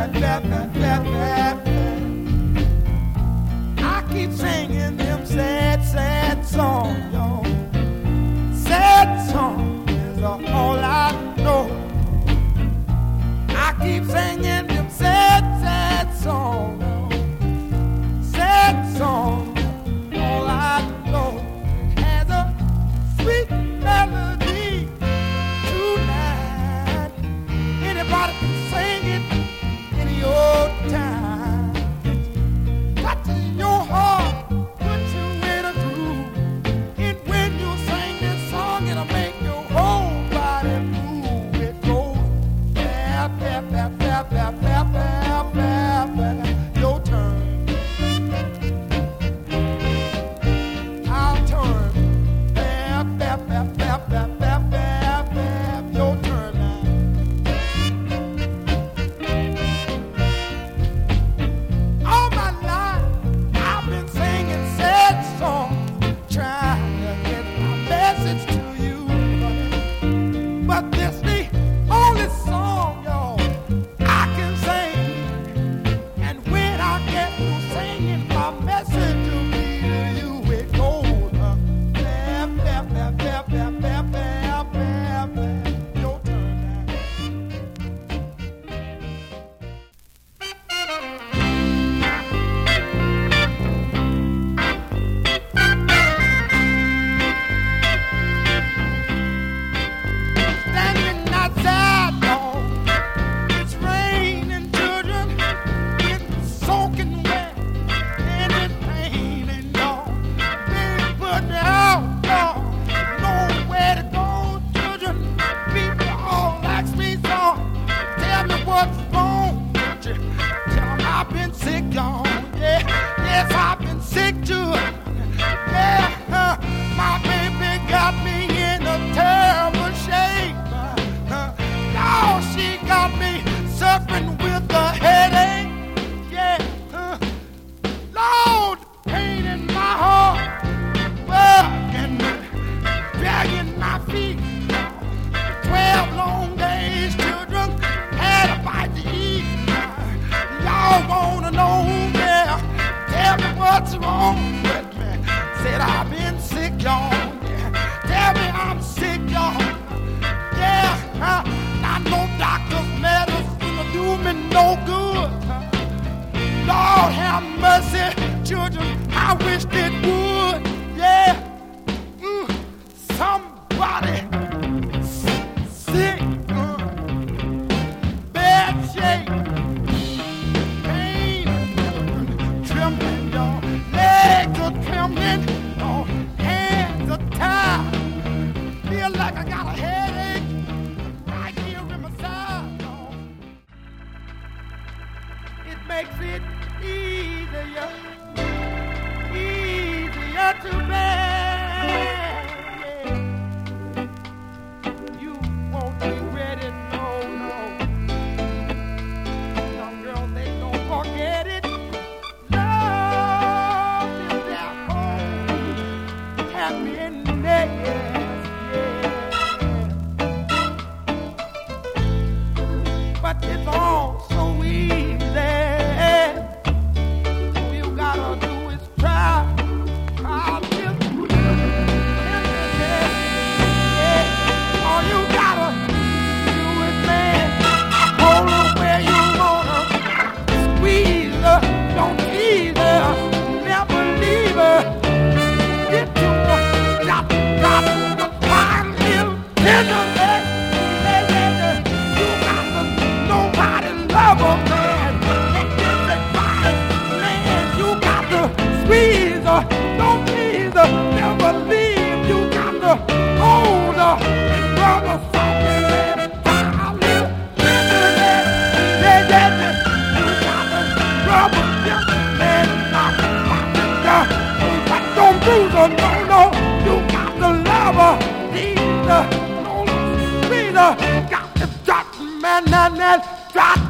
I keep singing them sad, sad songs, y'all. Sad songs is all I know. I keep singing them sad, sad songs, y'all. Sad songs, all I know. Has a sweet melody tonight. Anybody can sing it in your time. Touching your heart, put you in a groove. And when you sing this song, it'll make your whole body move. It goes bap, bap, bap, bap, bap, bap, bap, bap, bap. Your turn. I'll turn. Bap, bap, bap, bap, bap, bap, bap, bap. Your turn now. All my life, I've been singing sad songs, trying to get my message to you. But this the only song, y'all, I can sing. And when I get through singing, my message will be to you. It goes bap, bap, bap, bap, bap, bap, bap, bap, bap. Your turn now. Standing outside, dog. It's raining, children. It's soaking wet, and it's raining, dog. They put me out, dog. Nowhere to go, children. People all ask me so. Tell me what's wrong with you. Tell 'em I've been sick, y'all. Yeah, yes, I've been sick too. Yeah, my baby got me in a terrible shape. Now she got me suffering with a headache. Yeah, Lord, pain in my heart, bugging me, dragging my feet. 12 long days, children, had a bite to eat. Y'all wanna know, yeah, tell me what's wrong with me. Said I've been sick, y'all. Yeah, tell me I'm sick, y'all. Yeah, not no doctor's medicine will do me no good. Lord have mercy, children, I wish it would. Yeah, somebody sick, bad shape, pain, trembling, y'all. Legs are trembling, y'all. Hands are tied. Feel like I got a headache right here in my side, y'all. It makes it easier to bear. Yeah. You won't regret it, no. Some girls, they don't forget it. Love is their home, happiness, yeah. But it's all so easy. All you gotta do is try. All you gotta do is, man, hold her where you wanna, squeeze her, don't tease her, never leave her. Get to her, drop the fine little tenderness. You got to nobody love her, man. Take this advice, man. You got to squeeze her, don't tease her, never leave. You got to hold her and rub her softly, man. Fine little tenderness. Yeah. You got to rub her gently, man. Knock her, but don't bruise her, no. You got to love her, tease her, squeeze her. Got to drop, man, drop.